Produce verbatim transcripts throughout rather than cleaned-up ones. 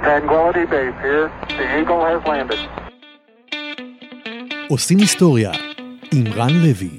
Tranquility Base here. The Eagle has landed. עושים היסטוריה עם רן לוי.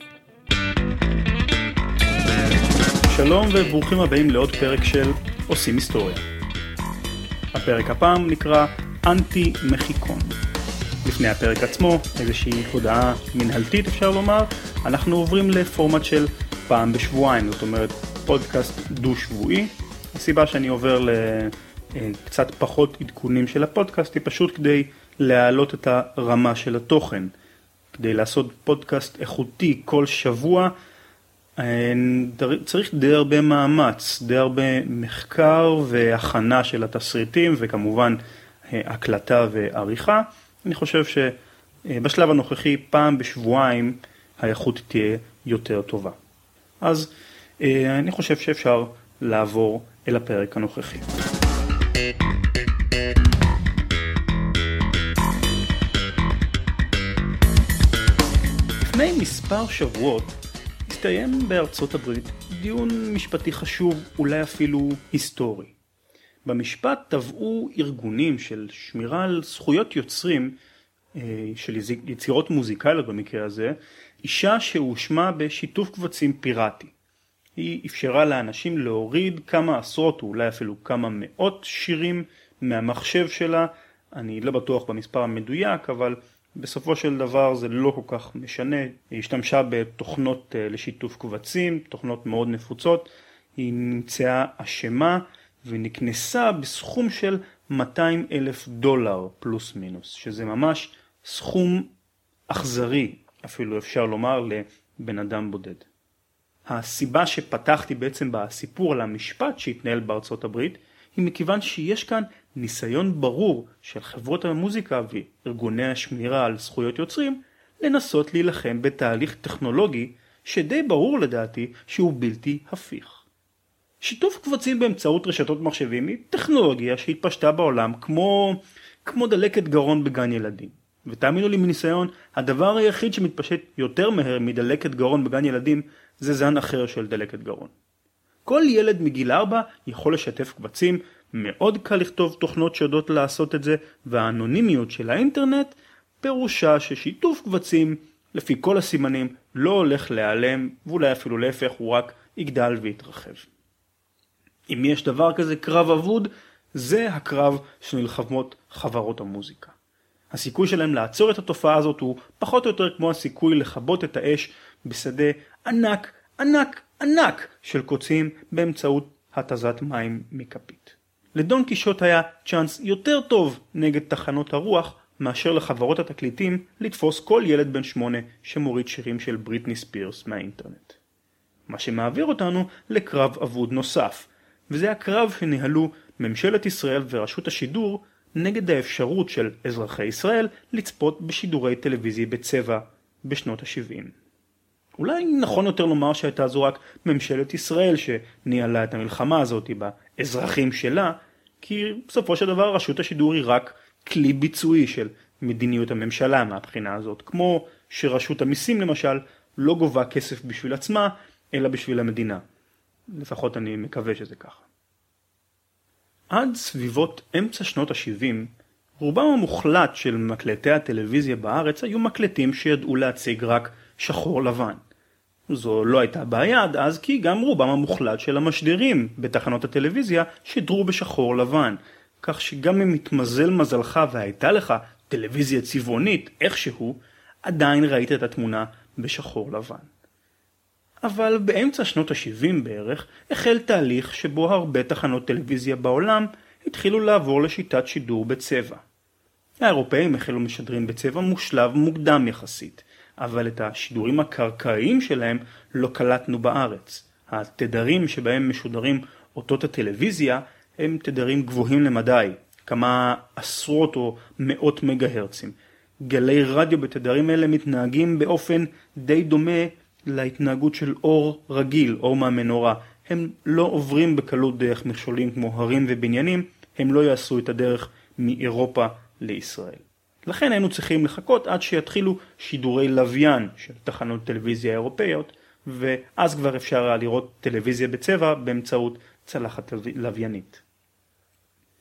שלום וברוכים הבאים לעוד פרק של עושים היסטוריה. הפרק הפעם נקרא אנטי מחיקון. לפני הפרק עצמו, איזושהי הודעה מנהלתית אפשר לומר, אנחנו עוברים לפורמט של פעם בשבועיים, זאת אומרת פודקאסט דו שבועי. הסיבה שאני עובר לקצת פחות עדכונים של הפודקאסט היא פשוט כדי להעלות את הרמה של התוכן. כדי לעשות פודקאסט איכותי כל שבוע, צריך די הרבה מאמץ, די הרבה מחקר והכנה של התסריטים וכמובן הקלטה ועריכה. אני חושב שבשלב הנוכחי פעם בשבועיים האיכות תהיה יותר טובה. אז אני חושב שאפשר לעבור אל הפרק הנוכחי. לפני מספר שבועות הסתיים בארצות הברית דיון משפטי חשוב, אולי אפילו היסטורי. במשפט טבעו ארגונים של שמירה על זכויות יוצרים, של יצירות מוזיקליות במקרה הזה, אישה שהושמה בשיתוף קבצים פיראטי. היא אפשרה לאנשים להוריד כמה עשרות או אולי אפילו כמה מאות שירים מהמחשב שלה. אני לא בטוח במספר המדויק, אבל בסופו של דבר זה לא כל כך משנה. היא השתמשה בתוכנות לשיתוף קבצים, תוכנות מאוד נפוצות. היא נמצאה אשמה ונכנסה בסכום של מאתיים אלף דולר פלוס מינוס, שזה ממש סכום אכזרי, אפילו אפשר לומר, לבן אדם בודד. הסיבה שפתחתי בעצם בסיפור על המשפט שהתנהל בארצות הברית, היא מכיוון שיש כאן ניסיון ברור של חברות המוזיקה וארגוני השמירה על זכויות יוצרים, לנסות להילחם בתהליך טכנולוגי שדי ברור לדעתי שהוא בלתי הפיך. שיתוף קבצים באמצעות רשתות מחשבים היא טכנולוגיה שהתפשטה בעולם כמו, כמו דלקת גרון בגן ילדים. ותאמינו לי מניסיון, הדבר היחיד שמתפשט יותר מהר מדלקת גרון בגן ילדים זה זן אחר של דלקת גרון. כל ילד מגיל ארבע יכול לשתף קבצים, מאוד קל לכתוב תוכנות שיודעות לעשות את זה, והאנונימיות של האינטרנט פירושה ששיתוף קבצים לפי כל הסימנים לא הולך להיעלם, ואולי אפילו להפך הוא רק יגדל ויתרחב. אם יש דבר כזה קרב אבוד, זה הקרב שנלחמות חברות המוזיקה. הסיכוי שלהם לעצור את התופעה הזאת הוא פחות או יותר כמו הסיכוי לכבות את האש בשדה ענק, ענק, ענק של קוצים באמצעות התזת מים מכפית. לדון קישוט היה צ'אנס יותר טוב נגד תחנות הרוח מאשר לחברות התקליטים לתפוס כל ילד בן שמונה שמוריד שירים של בריטני ספירס מהאינטרנט. מה שמעביר אותנו לקרב אבוד נוסף, וזה הקרב שניהלו ממשלת ישראל ורשות השידור נגד האפשרות של אזרחי ישראל לצפות בשידורי טלוויזיה בצבע בשנות ה-שבעים. אולי נכון יותר לומר שהייתה זו רק ממשלת ישראל שניהלה את המלחמה הזאת באזרחים שלה, כי בסופו של דבר רשות השידור היא רק כלי ביצועי של מדיניות הממשלה מהבחינה הזאת, כמו שרשות המיסים למשל לא גובה כסף בשביל עצמה, אלא בשביל המדינה. לפחות אני מקווה שזה ככה. עד סביבות אמצע שנות ה-שבעים, רובם המוחלט של מקלטי הטלוויזיה בארץ היו מקלטים שידעו להציג רק שחור לבן. זו לא הייתה בעיה עד אז, כי גם רובם המוחלט של המשדרים בתחנות הטלוויזיה שדרו בשחור לבן. כך שגם אם מתמזל מזלך והייתה לך טלוויזיה צבעונית איכשהו, עדיין ראית את התמונה בשחור לבן. אבל באמצע שנות ה-שבעים בערך החל תהליך שבו הרבה תחנות טלוויזיה בעולם התחילו לעבור לשיטת שידור בצבע. האירופאים החלו משדרים בצבע מושלב מוקדם יחסית, אבל את השידורים הקרקעיים שלהם לא קלטנו בארץ. התדרים שבהם משודרים אותות הטלוויזיה הם תדרים גבוהים למדי, כמה עשרות או מאות מגה-הרצים. גלי רדיו בתדרים אלה מתנהגים באופן די דומה להתנהגות של אור רגיל, אור מהמנורה. הם לא עוברים בקלות דרך מכשולים כמו הרים ובניינים, הם לא יעשו את הדרך מאירופה לישראל. לכן היינו צריכים לחכות עד שיתחילו שידורי לוויין של תחנות טלוויזיה אירופאיות, ואז כבר אפשר היה לראות טלוויזיה בצבע באמצעות צלחת לוויינית.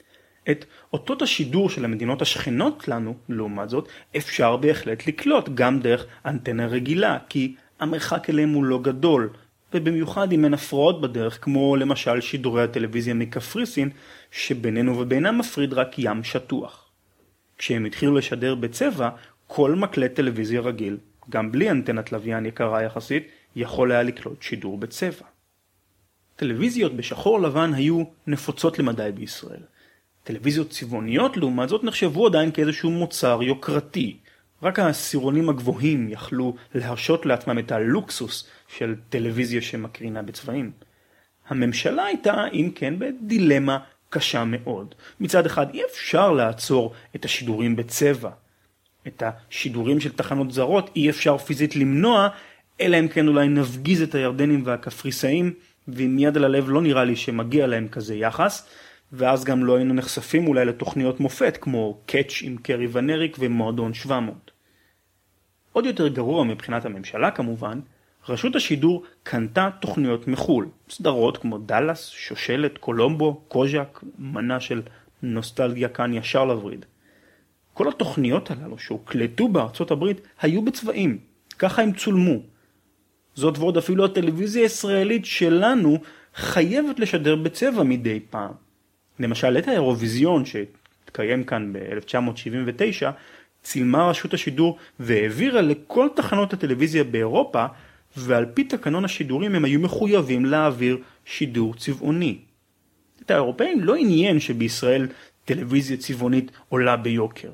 את אותות השידור של המדינות השכנות לנו, לעומת זאת, אפשר בהחלט לקלוט גם דרך אנטנה רגילה, כי המרחק אליהם הוא לא גדול, ובמיוחד אם אין הפרעות בדרך, כמו למשל שידורי הטלוויזיה מקפריסין, שבינינו ובינם מפריד רק ים שטוח. כשהם התחילו לשדר בצבע, כל מקלט טלוויזיה רגיל, גם בלי אנטנת לוויין יקרה יחסית, יכול היה לקלוט שידור בצבע. טלוויזיות בשחור לבן היו נפוצות למדי בישראל. טלוויזיות צבעוניות לעומת זאת נחשבו עדיין כאיזשהו מוצר יוקרתי. רק העשירונים הגבוהים יכלו להרשות לעצמם את הלוקסוס של טלוויזיה שמקרינה בצבעים. הממשלה הייתה, אם כן, בדילמה קשה מאוד. מצד אחד אי אפשר לעצור את השידורים בצבע. את השידורים של תחנות זרות אי אפשר פיזית למנוע, אלא אם כן אולי נפגיז את הירדנים והקפריסאים, ועם יד על הלב לא נראה לי שמגיע להם כזה יחס, ואז גם לא היינו נחשפים אולי לתוכניות מופת, כמו קאץ' עם קרי ונריק ומועדון שבע מאות. עוד יותר גרוע מבחינת הממשלה כמובן, רשות השידור קנתה תוכניות מחול, סדרות כמו דלס, שושלת, קולומבו, קוז'ק, מנה של נוסטלגיה כאן ישר לבריד. כל התוכניות הללו שהוקלטו בארצות הברית היו בצבעים, ככה הם צולמו. זאת ועוד אפילו הטלוויזיה הישראלית שלנו חייבת לשדר בצבע מדי פעם. למשל את האירוויזיון שהתקיים כאן ב-אלף תשע מאות שבעים ותשע, צילמה רשות השידור והעבירה לכל תחנות הטלוויזיה באירופה, ועל פי תקנון השידורים הם היו מחויבים להעביר שידור צבעוני. את האירופאים לא עניין שבישראל טלוויזיה צבעונית עולה ביוקר.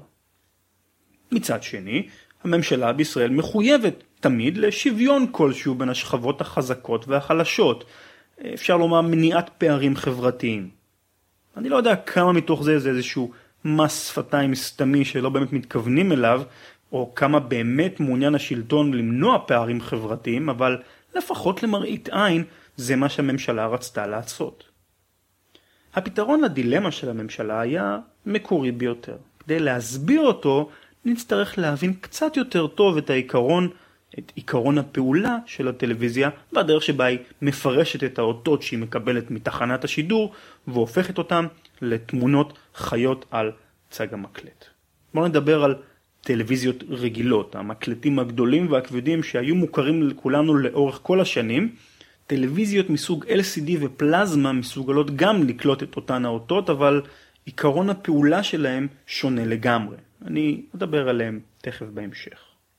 מצד שני, הממשלה בישראל מחויבת תמיד לשוויון כלשהו בין השכבות החזקות והחלשות. אפשר לומר מניעת פערים חברתיים. אני לא יודע כמה מתוך זה זה איזשהו מס שפתיים סתמי שלא באמת מתכוונים אליו, או כמה באמת מעוניין השלטון למנוע פערים חברתיים, אבל לפחות למראית עין זה מה שהממשלה רצתה לעשות. הפתרון לדילמה של הממשלה היה מקורי ביותר. כדי להסביר אותו נצטרך להבין קצת יותר טוב את העיקרון, את עיקרון הפעולה של הטלוויזיה, והדרך שבה היא מפרשת את האותות שהיא מקבלת מתחנת השידור, והופכת אותם לתמונות חיות על צג המקלט. בואו נדבר על טלוויזיות רגילות, המקלטים הגדולים והכבדים שהיו מוכרים לכולנו לאורך כל השנים. טלוויזיות מסוג אל סי די ופלזמה מסוגלות גם לקלוט את אותן האותות, אבל עיקרון הפעולה שלהם שונה לגמרי. אני אדבר עליהם תכף בהמשך.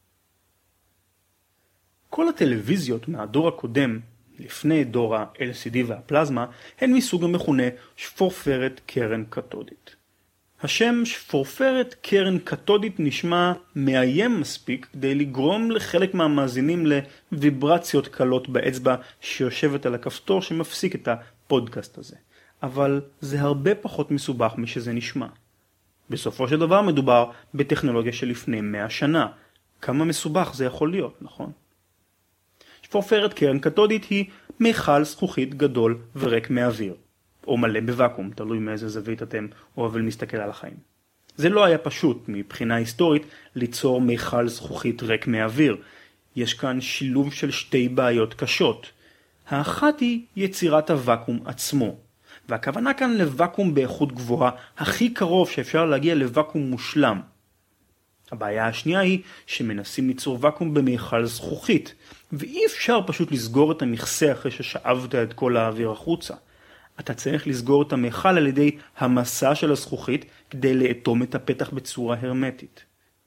כל הטלוויזיות מהדור הקודם, לפני דור ה-אל סי די והפלזמה, הן מסוג המכונה שפורפרת קרן קתודית. השם שפורפרת קרן קתודית נשמע מאיים מספיק כדי לגרום לחלק מהמאזינים לוויברציות קלות באצבע שיושבת על הכפתור שמפסיק את הפודקאסט הזה. אבל זה הרבה פחות מסובך משזה נשמע. בסופו של דבר מדובר בטכנולוגיה של לפני מאה שנה. כמה מסובך זה יכול להיות, נכון? שפורפרת קרן קתודית היא מיכל זכוכית גדול וריק מאוויר. או מלא בוואקום, תלוי מאיזה זווית אתם אוהבים להסתכל על החיים. זה לא היה פשוט מבחינה היסטורית ליצור מיכל זכוכית ריק מאוויר. יש כאן שילוב של שתי בעיות קשות. האחת היא יצירת הוואקום עצמו. והכוונה כאן לוואקום באיכות גבוהה, הכי קרוב שאפשר להגיע לוואקום מושלם. הבעיה השנייה היא שמנסים ליצור וואקום במיכל זכוכית, ואי אפשר פשוט לסגור את המכסה אחרי ששאבת את כל האוויר החוצה. אתה צריך לסגור את המיכל על ידי המסע של הזכוכית כדי לאטום את הפתח בצורה הרמטית.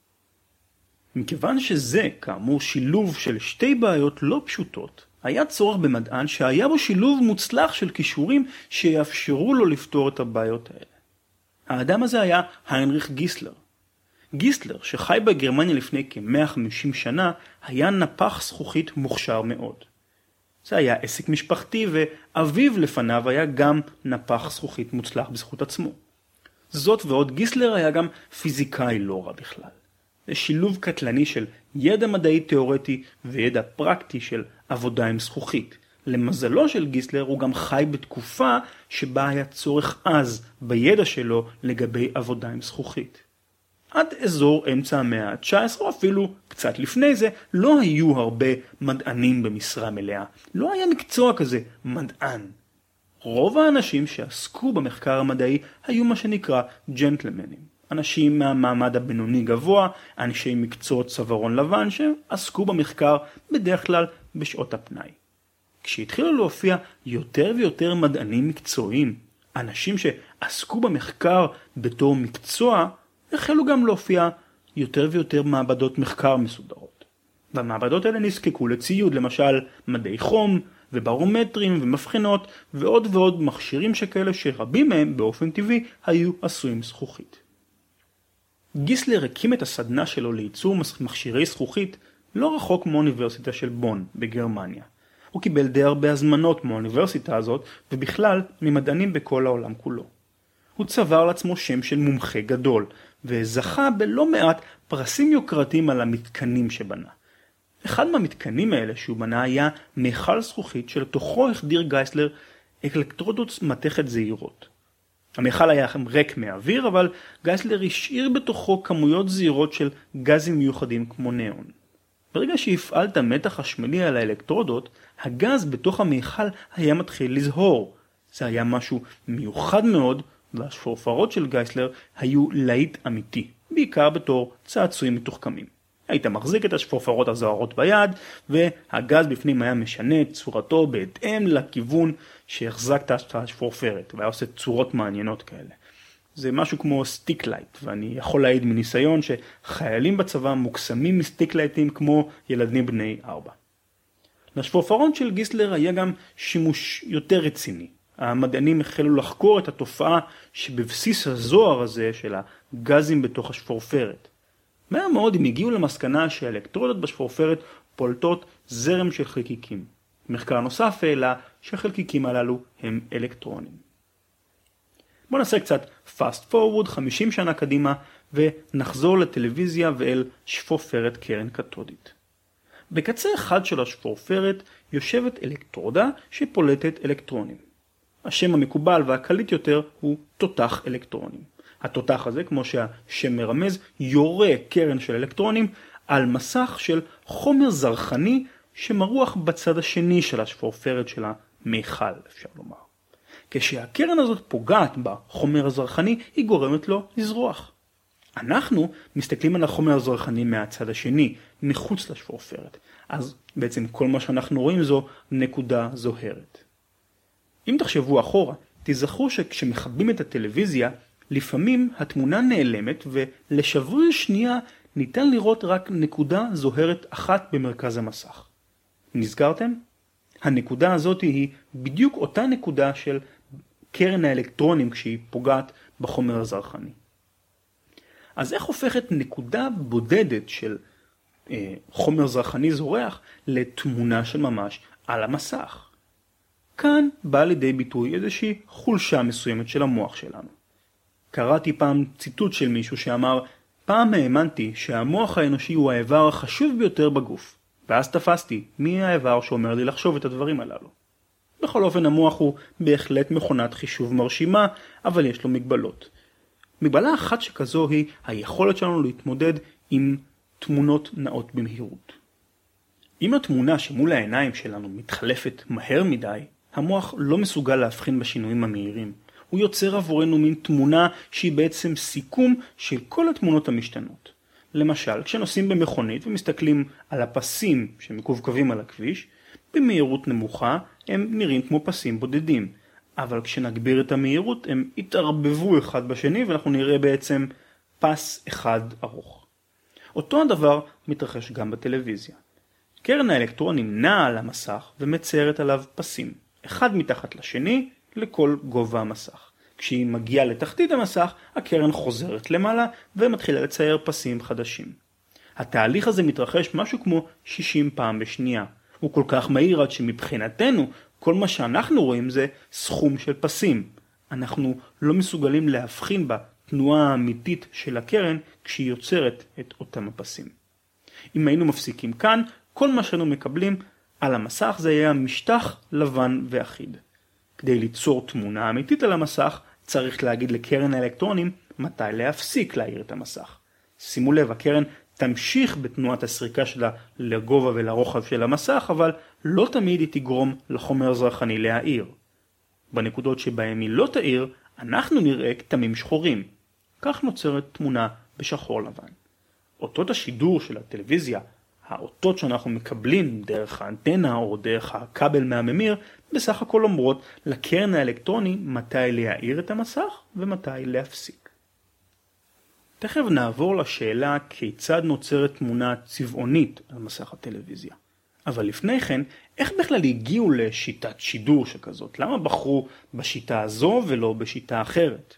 מכיוון שזה, כאמור, שילוב של שתי בעיות לא פשוטות, היה צורך במדען שהיה בו שילוב מוצלח של כישורים שיאפשרו לו לפתור את הבעיות האלה. האדם הזה היה היינריך גיסלר. גיסלר, שחי בגרמניה לפני כ-מאה וחמישים שנה, היה נפח זכוכית מוכשר מאוד. זה היה עסק משפחתי, ואביו לפניו היה גם נפח זכוכית מוצלח בזכות עצמו. זאת ועוד, גיסלר היה גם פיזיקאי לא רע בכלל. זה שילוב קטלני של ידע מדעי תיאורטי וידע פרקטי של עבודה עם זכוכית. למזלו של גיסלר הוא גם חי בתקופה שבה היה צורך אז בידע שלו לגבי עבודה עם זכוכית. עד אזור אמצע המאה ה-תשע עשרה, או אפילו קצת לפני זה, לא היו הרבה מדענים במשרה מלאה. לא היה מקצוע כזה, מדען. רוב האנשים שעסקו במחקר המדעי היו מה שנקרא ג'נטלמנים. אנשים מהמעמד הבינוני גבוה, אנשי מקצועות צווארון לבן שעסקו במחקר בדרך כלל בשעות הפנאי. כשהתחילו להופיע יותר ויותר מדענים מקצועיים, אנשים שעסקו במחקר בתור מקצוע, החלו גם להופיע יותר ויותר מעבדות מחקר מסודרות. והמעבדות האלה נזקקו לציוד, למשל מדעי חום וברומטרים ומבחנות ועוד ועוד מכשירים שכאלה שרבים מהם באופן טבעי היו עשויים זכוכית. גיסלר הקים את הסדנה שלו לייצור מכשירי זכוכית לא רחוק מאוניברסיטה של בון בגרמניה. הוא קיבל די הרבה הזמנות מהאוניברסיטה הזאת ובכלל ממדענים בכל העולם כולו. הוא צבר לעצמו שם של מומחה גדול וזכה בלא מעט פרסים יוקרתיים על המתקנים שבנה. אחד מהמתקנים האלה שהוא בנה היה מיכל זכוכית שלתוכו החדיר גייסלר אלקטרודות מתכת זעירות. המיכל היה ריק מאוויר, אבל גייסלר השאיר בתוכו כמויות זעירות של גזים מיוחדים כמו ניאון. ברגע שהפעל את המתח חשמלי על האלקטרודות, הגז בתוך המיכל היה מתחיל לזהור. זה היה משהו מיוחד מאוד, והשפורפרות של גייסלר היו להיט אמיתי, בעיקר בתור צעצועים מתוחכמים. היית מחזיק את השפורפרות הזוהרות ביד, והגז בפנים היה משנה את צורתו בהתאם לכיוון שהחזקת את השפורפרת, והיה עושה צורות מעניינות כאלה. זה משהו כמו סטיק לייט, ואני יכול להעיד מניסיון שחיילים בצבא מוקסמים מסטיק לייטים כמו ילדים בני ארבע. לשפורפרות של גיסלר היה גם שימוש יותר רציני. המדענים החלו לחקור את התופעה שבבסיס הזוהר הזה של הגזים בתוך השפורפרת. מהר מאוד הם הגיעו למסקנה שהאלקטרודות בשפורפרת פולטות זרם של חלקיקים. מחקר נוסף העלה שהחלקיקים הללו הם אלקטרונים. בואו נעשה קצת fast forward חמישים שנה קדימה ונחזור לטלוויזיה ואל שפורפרת קרן קתודית. בקצה אחד של השפורפרת יושבת אלקטרודה שפולטת אלקטרונים. השם המקובל והקליט יותר הוא תותח אלקטרונים. התותח הזה, כמו שהשם מרמז, יורה קרן של אלקטרונים על מסך של חומר זרחני שמרוח בצד השני של השפורפרת של המיכל, אפשר לומר. כשהקרן הזאת פוגעת בחומר הזרחני, היא גורמת לו לזרוח. אנחנו מסתכלים על החומר הזרחני מהצד השני, מחוץ לשפורפרת. אז בעצם כל מה שאנחנו רואים זו נקודה זוהרת. אם תחשבו אחורה, תזכרו שכשמכבים את הטלוויזיה, לפעמים התמונה נעלמת ולשבריר שנייה ניתן לראות רק נקודה זוהרת אחת במרכז המסך. נזכרתם? הנקודה הזאת היא בדיוק אותה נקודה של קרן האלקטרונים כשהיא פוגעת בחומר הזרחני. אז איך הופכת נקודה בודדת של אה, חומר זרחני זורח לתמונה של ממש על המסך? כאן בא לידי ביטוי איזושהי חולשה מסוימת של המוח שלנו. קראתי פעם ציטוט של מישהו שאמר, פעם האמנתי שהמוח האנושי הוא האיבר החשוב ביותר בגוף, ואז תפסתי מי האיבר שאומר לי לחשוב את הדברים הללו. בכל אופן המוח הוא בהחלט מכונת חישוב מרשימה, אבל יש לו מגבלות. מגבלה אחת שכזו היא היכולת שלנו להתמודד עם תמונות נעות במהירות. אם התמונה שמול העיניים שלנו מתחלפת מהר מדי, המוח לא מסוגל להבחין בשינויים המהירים. הוא יוצר עבורנו מין תמונה שהיא בעצם סיכום של כל התמונות המשתנות. למשל, כשנוסעים במכונית ומסתכלים על הפסים שמקווקבים על הכביש, במהירות נמוכה הם נראים כמו פסים בודדים. אבל כשנגביר את המהירות הם יתערבבו אחד בשני ואנחנו נראה בעצם פס אחד ארוך. אותו הדבר מתרחש גם בטלוויזיה. קרן האלקטרונים נעה על המסך ומציירת עליו פסים, אחד מתחת לשני לכל גובה המסך. כשהיא מגיעה לתחתית המסך, הקרן חוזרת למעלה ומתחילה לצייר פסים חדשים. התהליך הזה מתרחש משהו כמו שישים פעם בשנייה. הוא כל כך מהיר עד שמבחינתנו כל מה שאנחנו רואים זה סכום של פסים. אנחנו לא מסוגלים להבחין בתנועה האמיתית של הקרן כשהיא יוצרת את אותם הפסים. אם היינו מפסיקים כאן, כל מה שאנו מקבלים על המסך זה היה משטח לבן ואחיד. כדי ליצור תמונה אמיתית על המסך, צריך להגיד לקרן האלקטרונים מתי להפסיק להאיר את המסך. שימו לב, הקרן תמשיך בתנועת הסריקה שלה לגובה ולרוחב של המסך, אבל לא תמיד היא תגרום לחומר הזרחני להאיר. בנקודות שבהם היא לא תאיר, אנחנו נראה כתמים שחורים. כך נוצרת תמונה בשחור לבן. אותות השידור של הטלוויזיה, האותות שאנחנו מקבלים דרך האנטנה או דרך הכבל מהממיר, בסך הכל אומרות לקרן האלקטרוני מתי להאיר את המסך ומתי להפסיק. תכף נעבור לשאלה כיצד נוצרת תמונה צבעונית על מסך הטלוויזיה. אבל לפני כן, איך בכלל הגיעו לשיטת שידור שכזאת? למה בחרו בשיטה הזו ולא בשיטה אחרת?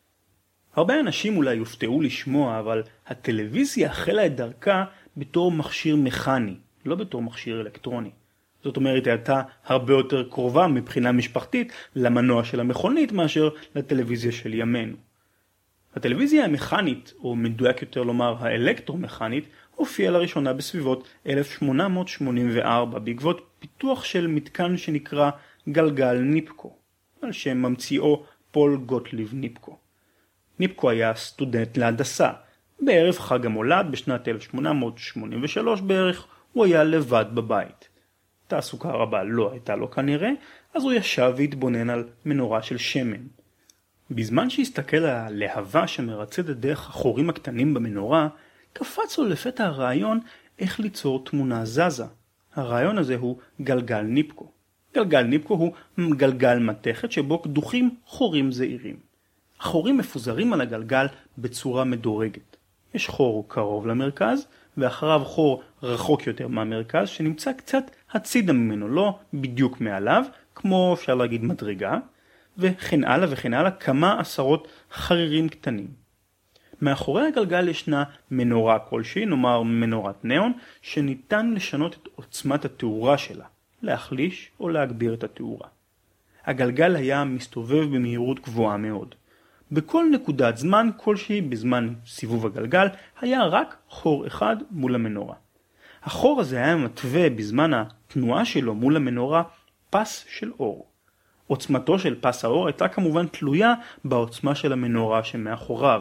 הרבה אנשים אולי יופתעו לשמוע, אבל הטלוויזיה החלה את דרכה בתור מכשיר מכני, לא בתור מכשיר אלקטרוני. זאת אומרת, הייתה הרבה יותר קרובה מבחינה משפחתית למנוע של המכונית מאשר לטלוויזיה של ימינו. הטלוויזיה המכנית, או מדויק יותר לומר האלקטרומכנית, הופיעה לראשונה בסביבות אלף שמונה מאות שמונים וארבע בעקבות פיתוח של מתקן שנקרא גלגל ניפקו, על שם ממציאו פול גוטליב ניפקו. ניפקו היה סטודנט להנדסה. בערב חג המולד בשנת אלף שמונה מאות שמונים ושלוש בערך הוא היה לבד בבית. תעסוקה רבה לא הייתה לו כנראה, אז הוא ישב והתבונן על מנורה של שמן. בזמן שהסתכל על הלהבה שמרצדת דרך החורים הקטנים במנורה, קפץ לו לפתע הרעיון איך ליצור תמונה זזה. הרעיון הזה הוא גלגל ניפקו. גלגל ניפקו הוא גלגל מתכת שבו קדוחים חורים זעירים. החורים מפוזרים על הגלגל בצורה מדורגת. יש חור קרוב למרכז, ואחריו חור רחוק יותר מהמרכז, שנמצא קצת הצידה ממנו, לא בדיוק מעליו, כמו אפשר להגיד מדרגה, וכן הלאה וכן הלאה, כמה עשרות חרירים קטנים. מאחורי הגלגל ישנה מנורה כלשהי, נאמר מנורת ניאון, שניתן לשנות את עוצמת התאורה שלה, להחליש או להגביר את התאורה. הגלגל היה מסתובב במהירות גבוהה מאוד. בכל נקודת זמן כלשהי בזמן סיבוב הגלגל היה רק חור אחד מול המנורה. החור הזה היה מתווה בזמן התנועה שלו מול המנורה פס של אור. עוצמתו של פס האור הייתה כמובן תלויה בעוצמה של המנורה שמאחוריו.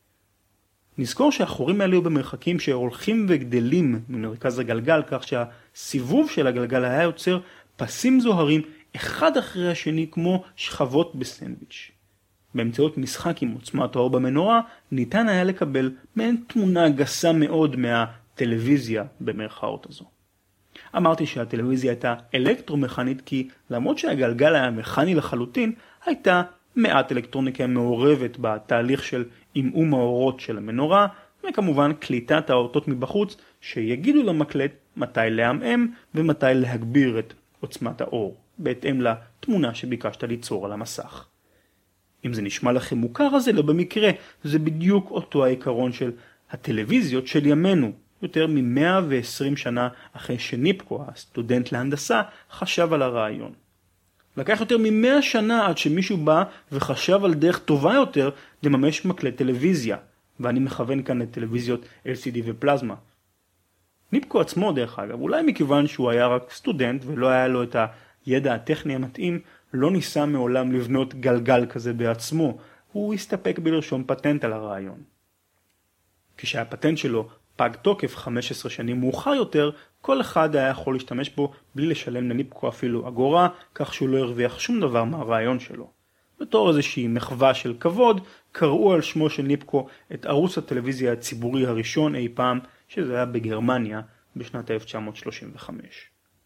נזכור שהחורים האלה היו במרחקים שהולכים וגדלים ממרכז הגלגל, כך שהסיבוב של הגלגל היה יוצר פסים זוהרים אחד אחרי השני כמו שכבות בסנדוויץ'. באמצעות משחק עם עוצמת האור במנורה ניתן היה לקבל מעין תמונה גסה מאוד מהטלוויזיה במרכאות הזו. אמרתי שהטלוויזיה הייתה אלקטרומכנית כי למרות שהגלגל היה מכני לחלוטין, הייתה מעט אלקטרוניקה מעורבת בתהליך של עמעום האורות של המנורה, וכמובן קליטת האותות מבחוץ שיגידו למקלט מתי לעמעם ומתי להגביר את עוצמת האור, בהתאם לתמונה שביקשת ליצור על המסך. אם זה נשמע לכם מוכר, אז זה לא במקרה, זה בדיוק אותו העיקרון של הטלוויזיות של ימינו, יותר מ-מאה ועשרים שנה אחרי שניפקו, הסטודנט להנדסה, חשב על הרעיון. לקח יותר מ-מאה שנה עד שמישהו בא וחשב על דרך טובה יותר לממש מקלט טלוויזיה, ואני מכוון כאן לטלוויזיות אל סי די ופלזמה. ניפקו עצמו דרך אגב, אולי מכיוון שהוא היה רק סטודנט ולא היה לו את הידע הטכני המתאים, לא ניסה מעולם לבנות גלגל כזה בעצמו, הוא הסתפק בלרשום פטנט על הרעיון. כשהפטנט שלו פג תוקף חמש עשרה שנים מאוחר יותר, כל אחד היה יכול להשתמש בו בלי לשלם לניפקו אפילו אגורה, כך שהוא לא הרוויח שום דבר מהרעיון שלו. בתור איזושהי מחווה של כבוד, קראו על שמו של ניפקו את ערוץ הטלוויזיה הציבורי הראשון אי פעם, שזה היה בגרמניה בשנת אלף תשע מאות שלושים וחמש.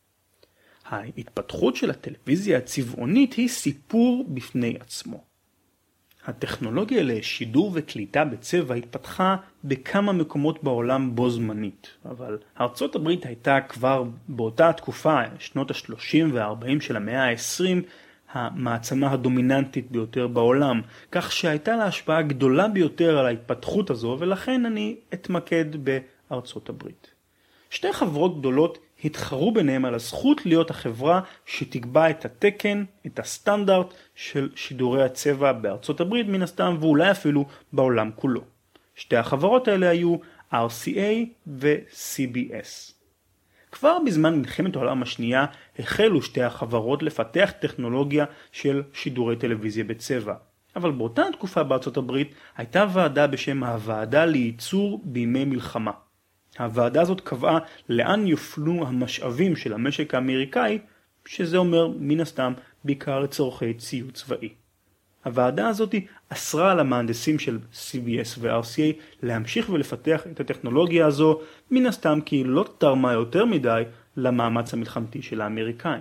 ההתפתחות של הטלוויזיה הצבעונית היא סיפור בפני עצמו. הטכנולוגיה לשידור וקליטה בצבע התפתחה בכמה מקומות בעולם בו זמנית, אבל ארצות הברית הייתה כבר באותה התקופה, שנות ה-שלושים וה-ארבעים של המאה ה-עשרים, המעצמה הדומיננטית ביותר בעולם, כך שהייתה לה השפעה גדולה ביותר על ההתפתחות הזו, ולכן אני אתמקד בארצות הברית. שתי חברות גדולות התחרו ביניהם על הזכות להיות החברה שתקבע את התקן, את הסטנדרט של שידורי הצבע בארצות הברית מן הסתם, ואולי אפילו בעולם כולו. שתי החברות האלה היו אר סי איי ו-סי בי אס. כבר בזמן מלחמת העולם השנייה החלו שתי החברות לפתח טכנולוגיה של שידורי טלוויזיה בצבע. אבל באותה תקופה בארצות הברית הייתה ועדה בשם הוועדה לייצור בימי מלחמה. הוועדה הזאת קבעה לאן יופנו המשאבים של המשק האמריקאי, שזה אומר מן הסתם בעיקר לצורכי ציוד צבאי. הוועדה הזאת אסרה על המהנדסים של סי בי אס ו-אר סי איי להמשיך ולפתח את הטכנולוגיה הזו, מן הסתם כי היא לא תרמה יותר מדי למאמץ המלחמתי של האמריקאים.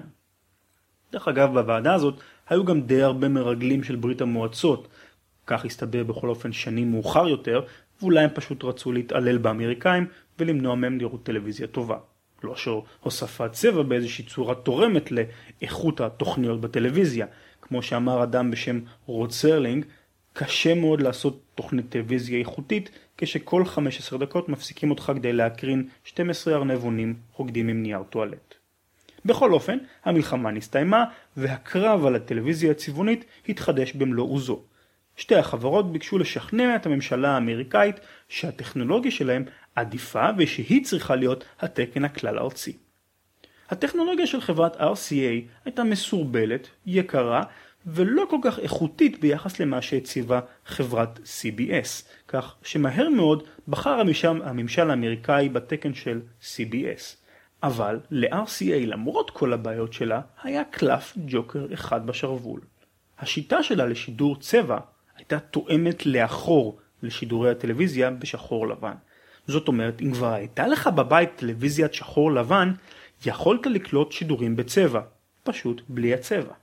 דרך אגב, בוועדה הזאת היו גם די הרבה מרגלים של ברית המועצות, כך הסתבר בכל אופן שנים מאוחר יותר, ואולי הם פשוט רצו להתעלל באמריקאים ולמנוע מהם לראות טלוויזיה טובה. לא שהוספת צבע באיזושהי צורה תורמת לאיכות התוכניות בטלוויזיה. כמו שאמר אדם בשם רוד סרלינג, קשה מאוד לעשות תוכנית טלוויזיה איכותית כשכל חמש עשרה דקות מפסיקים אותך כדי להקרין שנים עשר ארנבונים רוקדים עם נייר טואלט. בכל אופן, המלחמה נסתיימה והקרב על הטלוויזיה הצבעונית התחדש במלוא עוזו. שתי החברות ביקשו לשכנע את הממשלה האמריקאית שהטכנולוגיה שלהם עדיפה ושהיא צריכה להיות התקן הכלל ארצי. הטכנולוגיה של חברת אר סי איי הייתה מסורבלת, יקרה ולא כל כך איכותית ביחס למה שהציבה חברת סי בי אס, כך שמהר מאוד בחר המשם, הממשל האמריקאי בתקן של סי בי אס. אבל ל-אר סי איי למרות כל הבעיות שלה היה קלף ג'וקר אחד בשרוול. השיטה שלה לשידור צבע הייתה תואמת לאחור לשידורי הטלוויזיה בשחור לבן. זאת אומרת, אם כבר הייתה לך בבית טלוויזיית שחור לבן, יכולת לקלוט שידורים בצבע, פשוט בלי הצבע.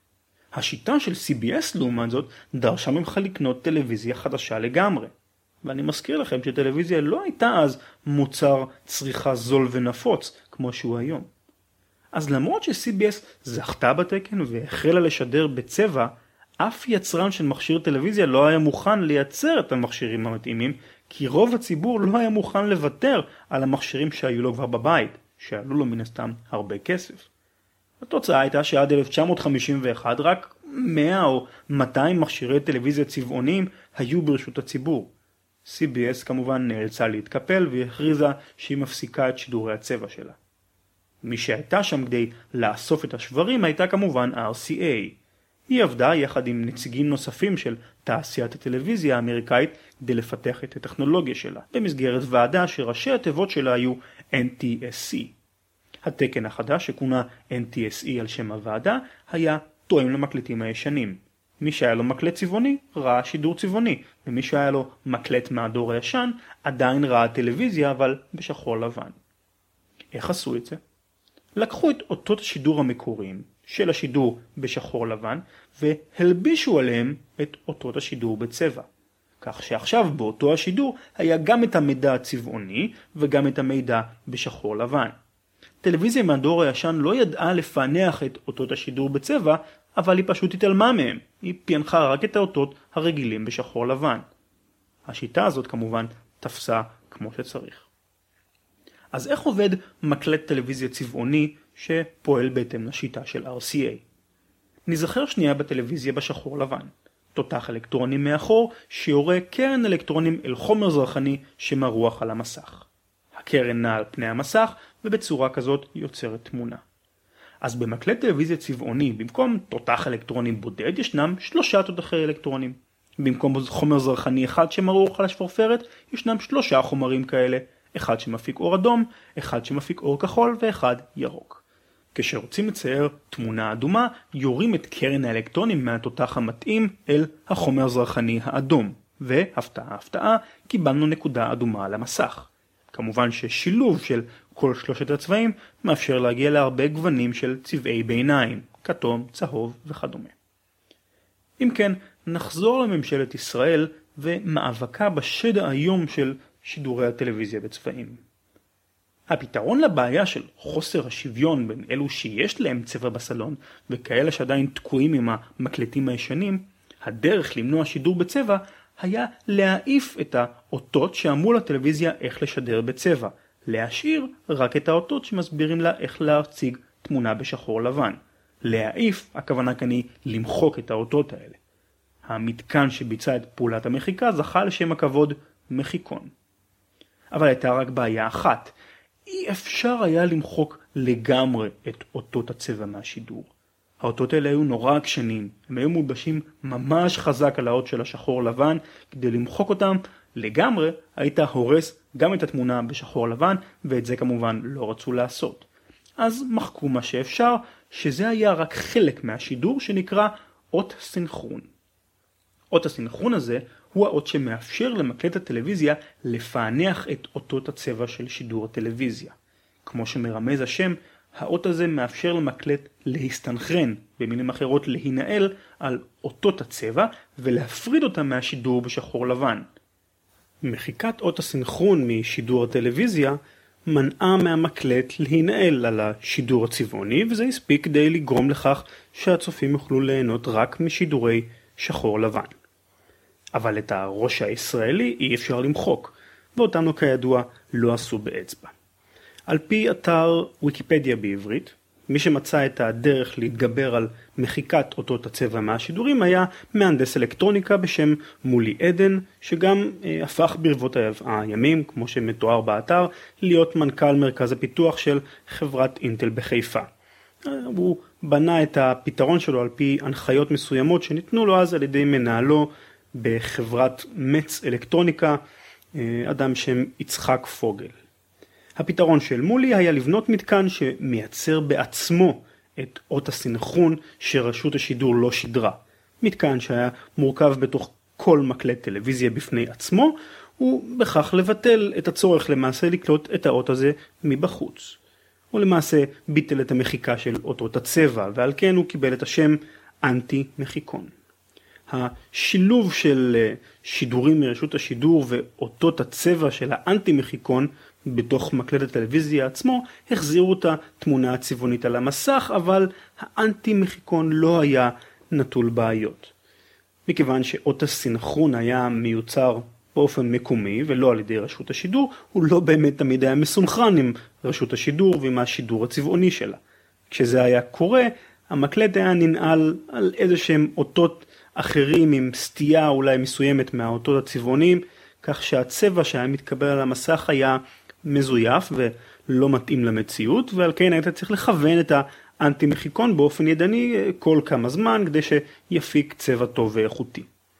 השיטה של סי בי אס לעומת זאת דרשה ממך לקנות טלוויזיה חדשה לגמרי. ואני מזכיר לכם שטלוויזיה לא הייתה אז מוצר צריכה זול ונפוץ כמו שהוא היום. אז למרות ש-סי בי אס זכתה בתקן והחלה לשדר בצבע, אף יצרן של מכשיר טלוויזיה לא היה מוכן לייצר את המכשירים המתאימים, כי רוב הציבור לא היה מוכן לוותר על המכשירים שהיו לו כבר בבית, שעלו לו מן הסתם הרבה כסף. התוצאה הייתה שעד אלף תשע מאות חמישים ואחת רק מאה או מאתיים מכשירי טלוויזיה צבעוניים היו ברשות הציבור. סי בי אס כמובן נאלצה להתקפל והכריזה שהיא מפסיקה את שידורי הצבע שלה. מי שהייתה שם כדי לאסוף את השברים הייתה כמובן אר סי איי. היא עבדה יחד עם נציגים נוספים של תעשיית הטלוויזיה האמריקאית כדי לפתח את הטכנולוגיה שלה, במסגרת ועדה שראשי התיבות שלה היו אן טי אס סי. התקן החדש שכונה אן טי אס אי על שם הוועדה היה תואם למקלטים הישנים. מי שהיה לו מקלט צבעוני ראה שידור צבעוני, ומי שהיה לו מקלט מהדור הישן עדיין ראה טלוויזיה אבל בשחור לבן. איך עשו את זה? לקחו את אותות השידור המקוריים של השידור בשחור לבן והלבישו עליהם את אותות השידור בצבע. כך שעכשיו באותו השידור היה גם את המידע הצבעוני וגם את המידע בשחור לבן. טלוויזיה מהדור הישן לא ידעה לפענח את אותות השידור בצבע, אבל היא פשוט התעלמה מהם. היא פענחה רק את האותות הרגילים בשחור לבן. השיטה הזאת כמובן תפסה כמו שצריך. אז איך עובד מקלט טלוויזיה צבעוני שפועל בהתאם לשיטה של אר סי איי? נזכר שנייה בטלוויזיה בשחור לבן. תותח אלקטרוני מאחור שיורה קרן אלקטרונים אל חומר זרחני שמרוח על המסך. הקרן נעה על פני המסך ובצורה כזאת יוצרת תמונה. אז במקלט טלוויזיה צבעוני במקום תותח אלקטרוני בודד ישנם שלושה תותחי אלקטרונים. במקום חומר זרחני אחד שמרוח על השפורפרת ישנם שלושה חומרים כאלה, אחד שמפיק אור אדום, אחד שמפיק אור כחול ואחד ירוק. כשרוצים לצייר תמונה אדומה, יורים את קרן האלקטרונים מהתותח המתאים אל החומר הזרחני האדום, והפתעה הפתעה קיבלנו נקודה אדומה על המסך. כמובן ששילוב של כל שלושת הצבעים מאפשר להגיע להרבה גוונים של צבעי ביניים, כתום, צהוב וכדומה. אם כן, נחזור לממשלת ישראל ומאבקה בשד האיום של שידורי הטלוויזיה בצבעים. הפתרון לבעיה של חוסר השוויון בין אלו שיש להם צבע בסלון וכאלה שעדיין תקועים עם המקלטים הישנים, הדרך למנוע שידור בצבע היה להעיף את האותות שאמרו לטלוויזיה איך לשדר בצבע, להשאיר רק את האותות שמסבירים לה איך להציג תמונה בשחור לבן. להעיף, הכוונה כאן היא למחוק את האותות האלה. המתקן שביצע את פעולת המחיקה זכה לשם הכבוד מחיקון. אבל הייתה רק בעיה אחת. אי אפשר היה למחוק לגמרי את אותות הצבע מהשידור. האותות האלה היו נורא עקשנים. הם היו מולבשים ממש חזק על האות של השחור לבן. כדי למחוק אותם לגמרי היית הורס גם את התמונה בשחור לבן, ואת זה כמובן לא רצו לעשות. אז מחקו מה שאפשר, שזה היה רק חלק מהשידור שנקרא אות סינכרון. אות הסינכרון הזה הוא האות שמאפשר למקלט הטלוויזיה לפענח את אותות הצבע של שידור הטלוויזיה. כמו שמרמז השם, האות הזה מאפשר למקלט להסתנכרן, במילים אחרות להינעל על אותות הצבע ולהפריד אותם מהשידור בשחור לבן. מחיקת אות הסינכרון משידור הטלוויזיה מנעה מהמקלט להינעל על השידור הצבעוני, וזה הספיק כדי לגרום לכך שהצופים יוכלו ליהנות רק משידורי שחור לבן. אבל את הראש הישראלי אי אפשר למחוק, ואותנו כידוע לא עשו באצבע. על פי אתר ויקיפדיה בעברית, מי שמצא את הדרך להתגבר על מחיקת אותות הצבע מהשידורים היה מהנדס אלקטרוניקה בשם מולי עדן, שגם אה, הפך ברבות הימים, כמו שמתואר באתר, להיות מנכ"ל מרכז הפיתוח של חברת אינטל בחיפה. אה, הוא בנה את הפתרון שלו על פי הנחיות מסוימות שניתנו לו אז על ידי מנהלו בחברת מצ אלקטרוניקה, אה, אדם שם יצחק פוגל. הפתרון של מולי היה לבנות מתקן שמייצר בעצמו את אות הסינכרון שרשות השידור לא שידרה. מתקן שהיה מורכב בתוך כל מקלט טלוויזיה בפני עצמו, ובכך לבטל את הצורך למעשה לקלוט את האות הזה מבחוץ. הוא למעשה ביטל את המחיקה של אותות הצבע, ועל כן הוא קיבל את השם אנטי מחיקון. השילוב של שידורים מרשות השידור ואותות הצבע של האנטי מחיקון בתוך מקלט הטלוויזיה עצמו החזירו את התמונה הצבעונית על המסך, אבל האנטי מחיקון לא היה נטול בעיות. מכיוון שאות הסינכרון היה מיוצר באופן מקומי ולא על ידי רשות השידור, הוא לא באמת תמיד היה מסונכרן עם רשות השידור ועם השידור הצבעוני שלה. כשזה היה קורה, המקלט היה ננעל על איזה שהם אותות אחרים עם סטייה אולי מסוימת מהאותות הצבעוניים, כך שהצבע שהיה מתקבל על המסך היה מזויף ולא מתאים למציאות, ועל כן היית צריך לכוון את האנטי מחיקון באופן ידני כל כמה זמן כדי שיפיק צבע טוב ואיכותי.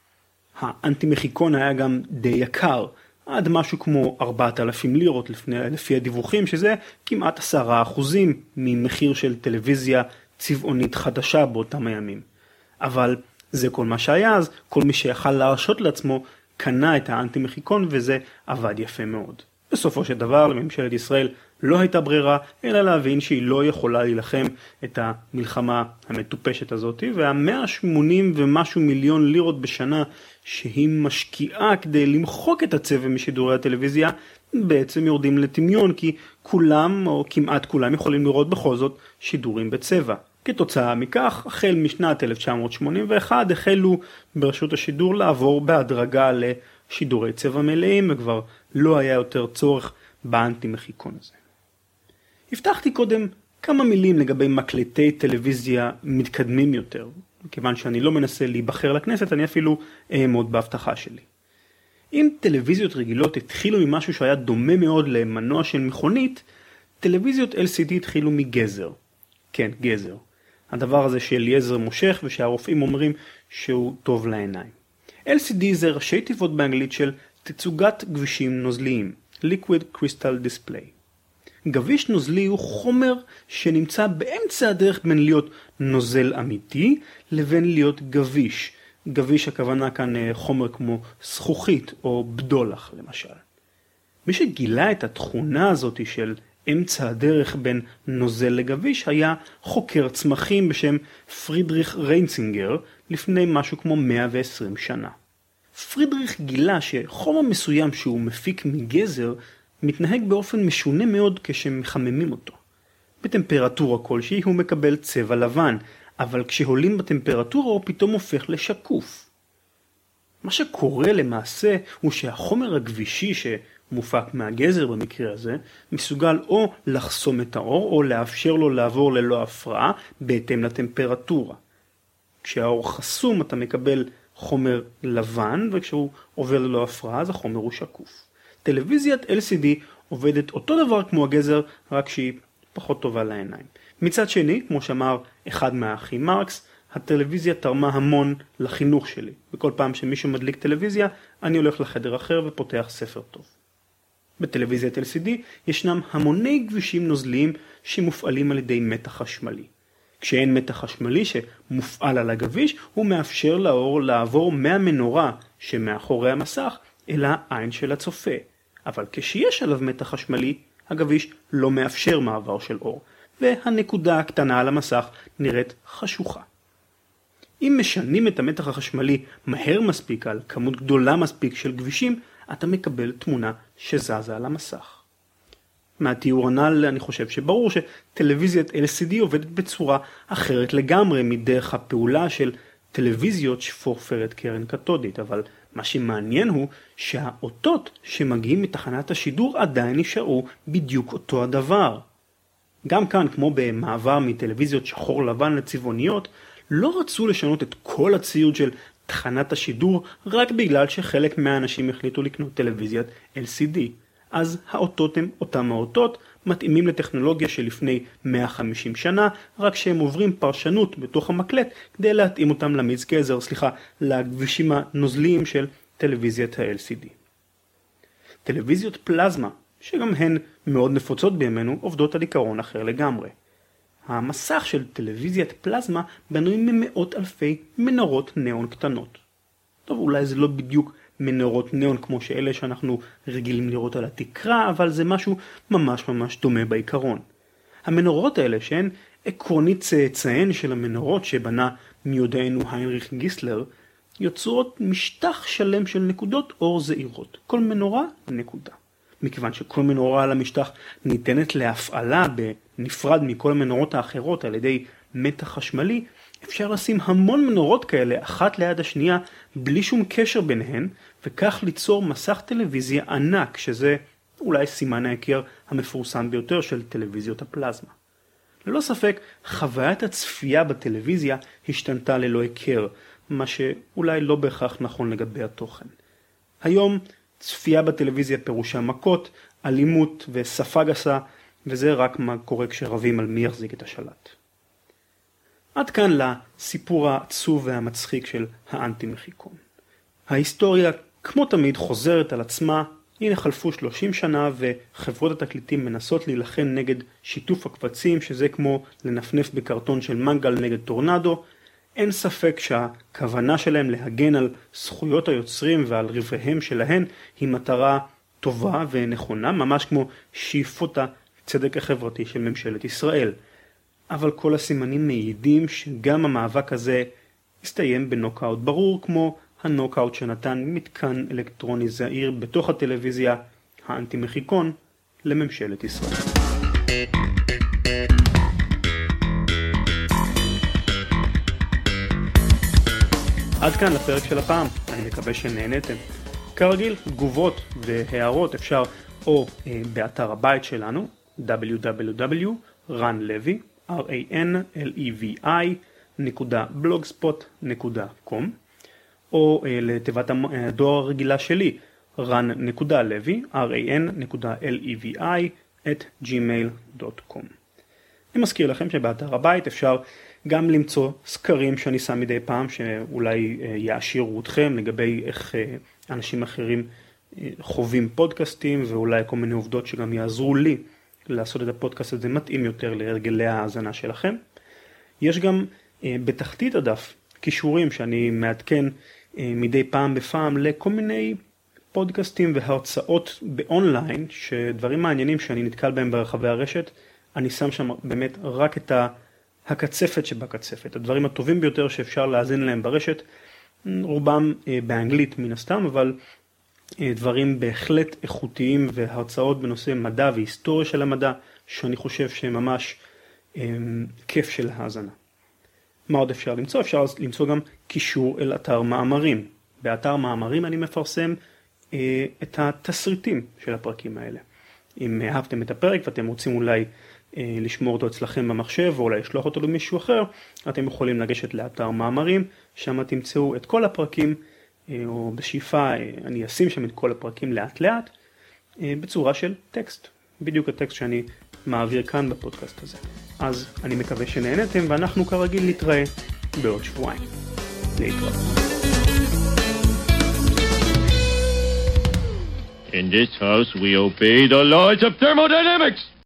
האנטי מחיקון היה גם די יקר, עד משהו כמו ארבעת אלפים לירות לפני, לפי הדיווחים, שזה כמעט עשרה אחוזים ממחיר של טלוויזיה צבעונית חדשה באותם הימים. אבל זה כל מה שהיה אז, כל מי שיכל להרשות לעצמו קנה את האנטי מחיקון, וזה עבד יפה מאוד. בסופו של דבר לממשלת ישראל לא הייתה ברירה אלא להבין שהיא לא יכולה להילחם את המלחמה המטופשת הזאת, וה-מאה ושמונים ומשהו מיליון לירות בשנה שהיא משקיעה כדי למחוק את הצבע משידורי הטלוויזיה בעצם יורדים לטמיון, כי כולם או כמעט כולם יכולים לראות בכל זאת שידורים בצבע. כתוצאה מכך, החל משנת אלף תשע מאות שמונים ואחת החלו ברשות השידור לעבור בהדרגה לשידורי צבע מלאים, וכבר לא היה יותר צורך באנטי מחיקון הזה. הבטחתי קודם כמה מילים לגבי מקלטי טלוויזיה מתקדמים יותר. כיוון שאני לא מנסה להיבחר לכנסת, אני אפילו אעמוד בהבטחה שלי. אם טלוויזיות רגילות התחילו ממשהו שהיה דומה מאוד למנוע של מכונית, טלוויזיות אל סי די התחילו מגזר. כן, גזר. הדבר הזה שאליעזר מושך ושהרופאים אומרים שהוא טוב לעיניים. אל סי די זה ראשי תיבות באנגלית של תצוגת גבישים נוזליים, Liquid Crystal Display. גביש נוזלי הוא חומר שנמצא באמצע הדרך בין להיות נוזל אמיתי לבין להיות גביש. גביש הכוונה כאן חומר כמו זכוכית או בדולח למשל. מי שגילה את התכונה הזאת של אמצע הדרך בין נוזל לגביש היה חוקר צמחים בשם פרידריך ריינצינגר לפני משהו כמו מאה ועשרים שנה. פרידריך גילה שחומר מסוים שהוא מפיק מגזר מתנהג באופן משונה מאוד כשמחממים אותו. בטמפרטורה כלשהי הוא מקבל צבע לבן, אבל כשהולים בטמפרטורה הוא פתאום הופך לשקוף. מה שקורה למעשה הוא שהחומר הגבישי שמופק מהגזר במקרה הזה, מסוגל או לחסום את האור או לאפשר לו לעבור ללא הפרעה בהתאם לטמפרטורה. כשהאור חסום אתה מקבל חומר לבן, וכשהוא עובר ללא הפרעה אז החומר הוא שקוף. טלוויזיית אל סי די עובדת אותו דבר כמו הגזר, רק שהיא פחות טובה לעיניים. מצד שני, כמו שאמר אחד מהאחים מרקס, הטלוויזיה תרמה המון לחינוך שלי. בכל פעם שמישהו מדליק טלוויזיה, אני הולך לחדר אחר ופותח ספר טוב. בטלוויזיית אל סי די ישנם המוני גבישים נוזליים שמופעלים על ידי מתח חשמלי. כשאין מתח חשמלי שמופעל על הגביש, הוא מאפשר לאור לעבור מהמנורה שמאחורי המסך אל העין של הצופה. אבל כשיש עליו מתח חשמלי, הגביש לא מאפשר מעבר של אור, והנקודה הקטנה על המסך נראית חשוכה. אם משנים את המתח החשמלי מהר מספיק על כמות גדולה מספיק של גבישים, אתה מקבל תמונה שזזה על המסך. מהתיאור הנ"ל אני חושב שברור שטלוויזיית אל סי די עובדת בצורה אחרת לגמרי מדרך הפעולה של טלוויזיות שפורפרת קרן קתודית, אבל מה שמעניין הוא שהאותות שמגיעים מתחנת השידור עדיין נשארו בדיוק אותו הדבר. גם כאן, כמו במעבר מטלוויזיות שחור לבן לצבעוניות, לא רצו לשנות את כל הציוד של תחנת השידור רק בגלל שחלק מהאנשים החליטו לקנות טלוויזיית אל סי די. אז האותות הם אותם האותות, מתאימים לטכנולוגיה שלפני מאה וחמישים שנה, רק שהם עוברים פרשנות בתוך המקלט כדי להתאים אותם למיץ גזר, סליחה, לגבישים הנוזליים של טלוויזיית ה-אל סי די. טלוויזיות פלזמה, שגם הן מאוד נפוצות בימינו, עובדות על עיקרון אחר לגמרי. המסך של טלוויזיית פלזמה בנוי ממאות אלפי מנורות ניאון קטנות. טוב, אולי זה לא בדיוק מנורות ניאון כמו שאלה שאנחנו רגילים לראות על התקרה, אבל זה משהו ממש ממש דומה בעיקרון. המנורות האלה, שהן עקרונית צאצאיהן של המנורות שבנה מיודענו היינריך גיסלר, יוצרות משטח שלם של נקודות אור זעירות. כל מנורה נקודה. מכיוון שכל מנורה על המשטח ניתנת להפעלה בנפרד מכל המנורות האחרות על ידי מתח חשמלי, אפשר לשים המון מנורות כאלה אחת ליד השנייה בלי שום קשר ביניהן, וכך ליצור מסך טלוויזיה ענק, שזה אולי סימן ההיכר המפורסם ביותר של טלוויזיות הפלזמה. ללא ספק, חוויית הצפייה בטלוויזיה השתנתה ללא היכר, מה שאולי לא בהכרח נכון לגבי התוכן. היום צפייה בטלוויזיה פירושה מכות, אלימות ושפה גסה, וזה רק מה קורה כשרבים על מי יחזיק את השלט. עד כאן לסיפור העצוב והמצחיק של האנטי-מחיקון. ההיסטוריה, כמו תמיד, חוזרת על עצמה. הנה חלפו שלושים שנה וחברות התקליטים מנסות להילחם נגד שיתוף הקבצים, שזה כמו לנפנף בקרטון של מנגל נגד טורנדו. אין ספק שהכוונה שלהם להגן על זכויות היוצרים ועל רוויהם שלהן היא מטרה טובה ונכונה, ממש כמו שאיפות הצדק החברתי של ממשלת ישראל. אבל כל הסימנים מעידים שגם המאבק הזה הסתיים בנוקאוט ברור, כמו הנוקאוט שנתן מתקן אלקטרוני זעיר בתוך הטלוויזיה, האנטי-מחיקון, לממשלת ישראל. עד כאן לפרק של הפעם, אני מקווה שנהנתם. כרגיל, תגובות והערות אפשר או אה, באתר הבית שלנו, דאבליו דאבליו דאבליו נקודה רן לוי נקודה בלוגספוט נקודה קום, או אה, לתיבת הדואר הרגילה שלי, רן נקודה לוי נקודה לוי את ג'ימייל דוט קום. אני מזכיר לכם שבאתר הבית אפשר גם למצוא סקרים שאני שם מדי פעם שאולי יעשירו אתכם לגבי איך אנשים אחרים חווים פודקאסטים, ואולי כל מיני עובדות שגם יעזרו לי לעשות את הפודקאסט הזה מתאים יותר להרגלי ההאזנה שלכם. יש גם בתחתית הדף קישורים שאני מעדכן מדי פעם בפעם לכל מיני פודקאסטים והרצאות באונליין, שדברים מעניינים שאני נתקל בהם ברחבי הרשת. אני שם שם באמת רק את הקצפת שבקצפת, הדברים הטובים ביותר שאפשר להאזין להם ברשת, רובם באנגלית מן הסתם, אבל דברים בהחלט איכותיים והרצאות בנושא מדע והיסטוריה של המדע, שאני חושב שממש כיף של האזנה. מה עוד אפשר למצוא? אפשר למצוא גם קישור אל אתר מאמרים. באתר מאמרים אני מפרסם את התסריטים של הפרקים האלה. אם אהבתם את הפרק ואתם רוצים אולי לשמור אותו אצלכם במחשב, או אולי לשלוח אותו למישהו אחר, אתם יכולים לגשת לאתר מאמרים, שם תמצאו את כל הפרקים, או בשאיפה אני אשים שם את כל הפרקים לאט לאט, בצורה של טקסט, בדיוק הטקסט שאני מעביר כאן בפודקאסט הזה. אז אני מקווה שנהנתם, ואנחנו כרגיל נתראה בעוד שבועיים. להתראות. In this house we obey the laws of thermodynamics.